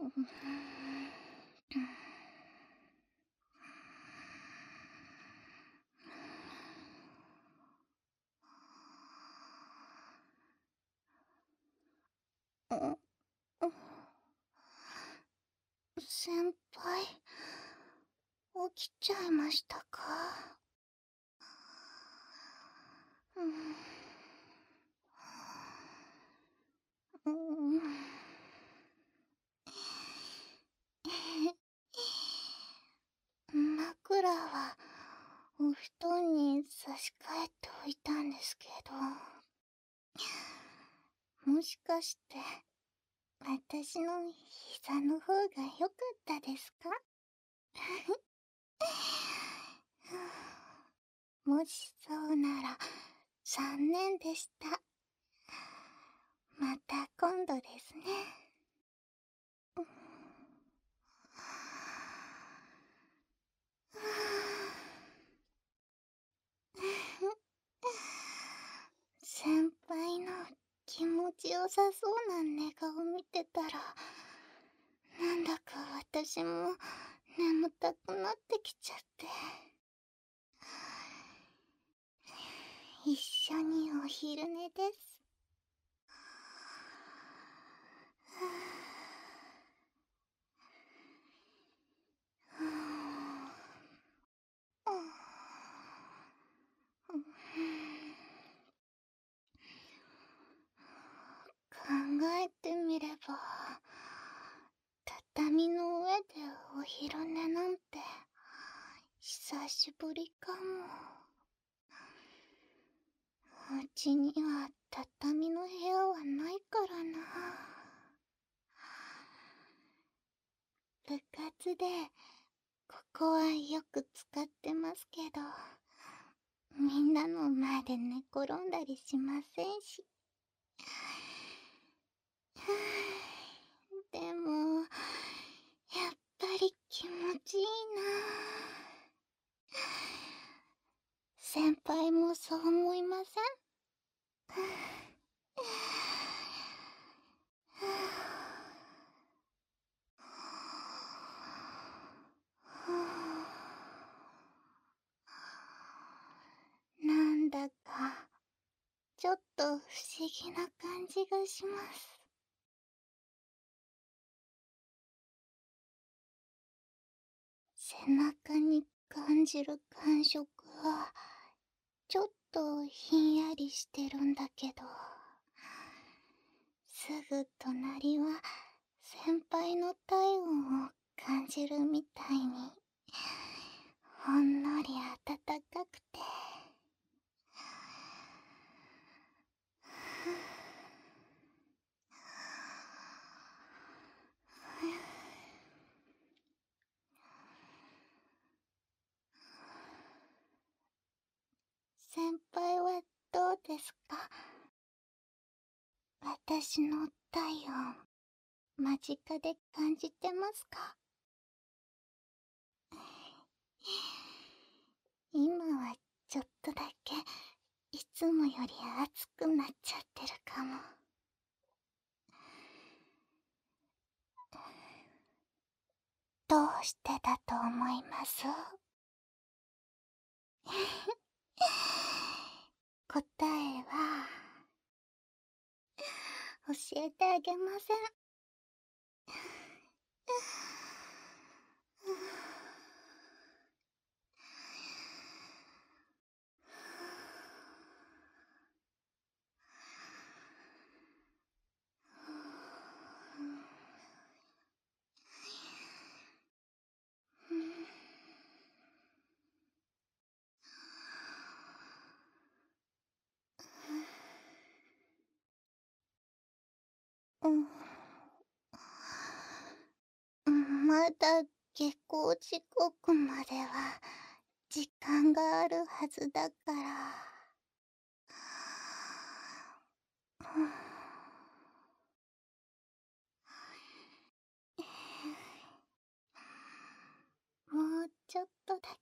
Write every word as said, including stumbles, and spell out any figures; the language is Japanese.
先輩、起きちゃいましたか？うん。うん。枕はお布団に差し替えておいたんですけど、もしかして私の膝の方が良かったですか？もしそうなら残念でした。また今度ですね。先輩の気持ちよさそうな寝顔見てたら、なんだか私も眠たくなってきちゃって。一緒にお昼寝です。考えてみれば、畳の上でお昼寝なんて久しぶりかも。うちには畳の部屋はないからな。部活でここはよく使ってますけど、みんなの前で寝転んだりしませんし。でも、やっぱり気持ちいいな。先輩もそう思いません？なんだかちょっと不思議な感じがします。背中に感じる感触はちょっとひんやりしてるんだけど、すぐ隣は先輩の体温を感じるみたいに、ほんのり暖かくて。先輩はどうですか？私の体温、間近で感じてますか？今はちょっとだけいつもより熱くなっちゃってるかも。どうしてだと思います？答えは教えてあげません。うん、まだ下校時刻までは時間があるはずだから。もうちょっとだ